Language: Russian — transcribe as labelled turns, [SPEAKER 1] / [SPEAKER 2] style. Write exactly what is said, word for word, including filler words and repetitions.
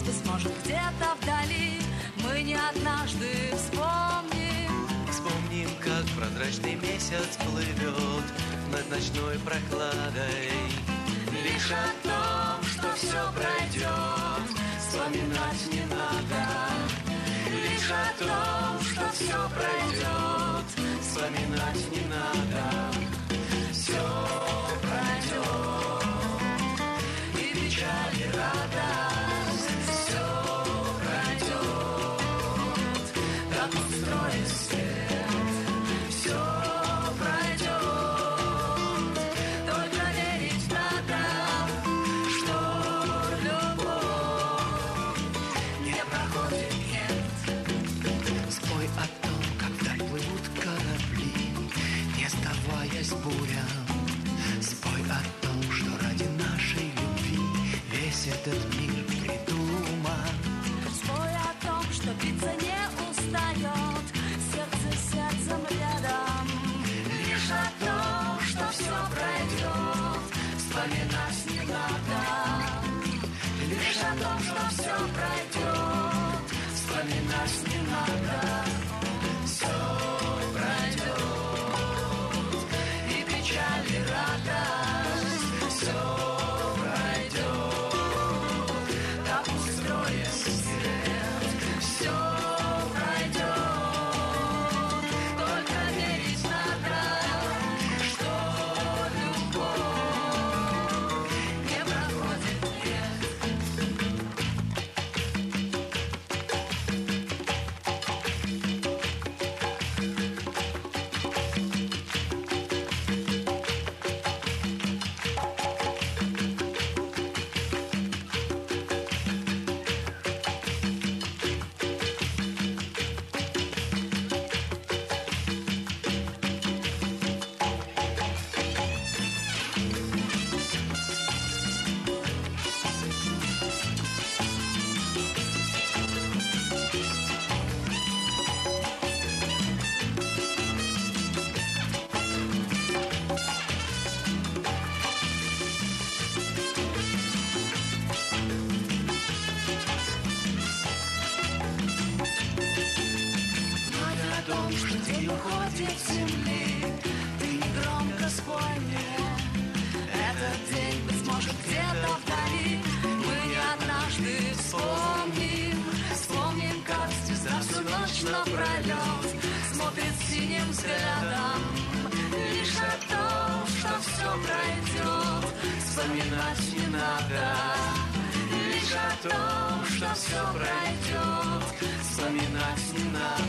[SPEAKER 1] быть может, где-то вдали мы не однажды вспомним.
[SPEAKER 2] Вспомним, как прозрачный месяц плывет над ночной прохладой. Лишь о том, что все пройдет, вспоминать не надо. Лишь о том, что все пройдет, вспоминать не надо. Все пройдет, и печаль, и радость. Все пройдет, как устроен свет. Все пройдет, только верить надо, что любовь не проходит, нет.
[SPEAKER 3] Спой о том, как вдаль плывут корабли, не сдаваясь бурям. Спой о том, что ради нашей любви весь этот мир придуман.
[SPEAKER 1] Спой о том, что биться не устает, сердце с сердцем рядом.
[SPEAKER 2] Лишь о том, что все пройдет, вспоминать не надо. Лишь о том, что все пройдет, вспоминать не надо. Все пройдет, и печаль, и радость. Все пройдет, как устроен свет. Все пройдет, только верить надо, что любовь не проходит, нет. Уходит с земли, ты громко спой мне. Этот день, быть может, где-то вдали мы не однажды вспомним. Вспомним, как звезда всю ночь напролет смотрит синим взглядом. Лишь о том, что все пройдет, вспоминать не надо. Лишь о том, что все пройдет, вспоминать не надо.